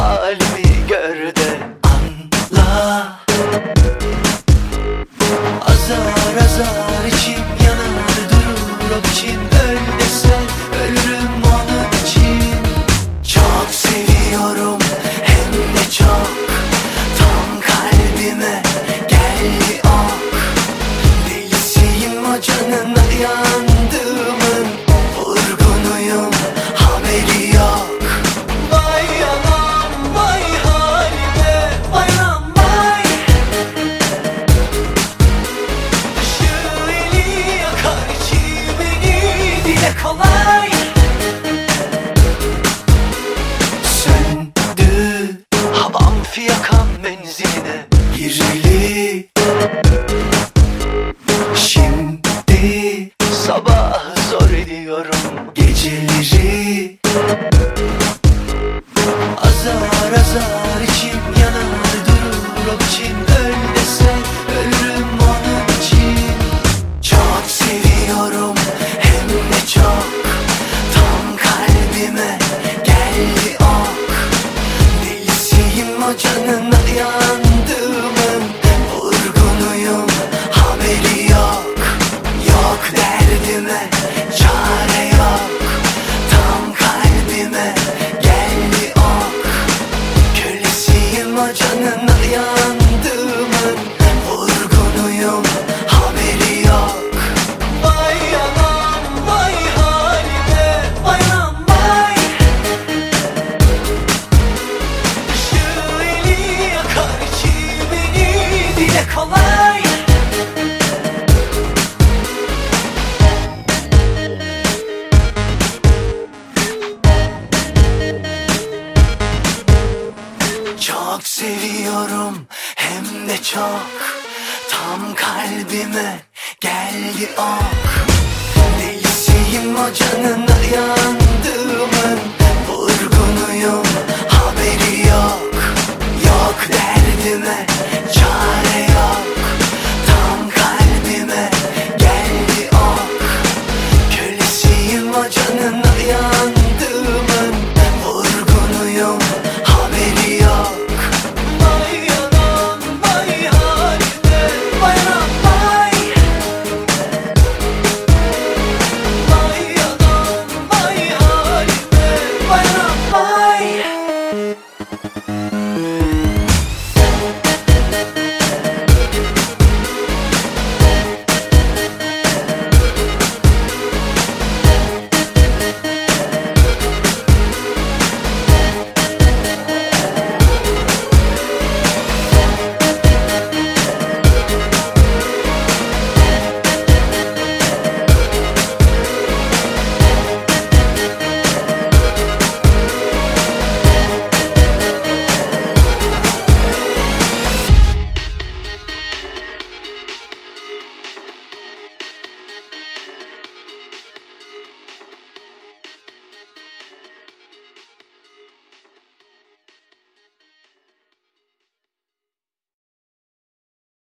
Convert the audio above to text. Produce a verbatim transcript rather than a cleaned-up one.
halimi gör de anla. Azar azar içim yanar durur o biçim. Öl desen ölürüm onun için. Çok seviyorum hem de çok, tam kalbime geldi ok. Delisiyim o canına yandığımın, vurgunuyum haberi yok. Vay anam vay halime, vay anam vay. Şu eli yakar içimini, dile kolay. Söndü havam fiyakan benzinine gireli. Şimdi sabah zor ediyorum geceleri. Azar azar içim yanar durur o biçim. Öl desen ölürüm onun için. Çok seviyorum hem de çok, tam kalbime geldi ok. Delisiyim o canına yandığımın, vurgunuyum haberi yok. Yok derdime çare yok, tam kalbime geldi ok. Kölesiyim o canına yandığımın, vurgunuyum haberi yok. Vay anam vay halime, vay anam vay. Şu eli yakar içimini, dile kolay. Çok seviyorum hem de çok, tam kalbime geldi ok. Delisiyim o canına yandığımın, vurgunuyum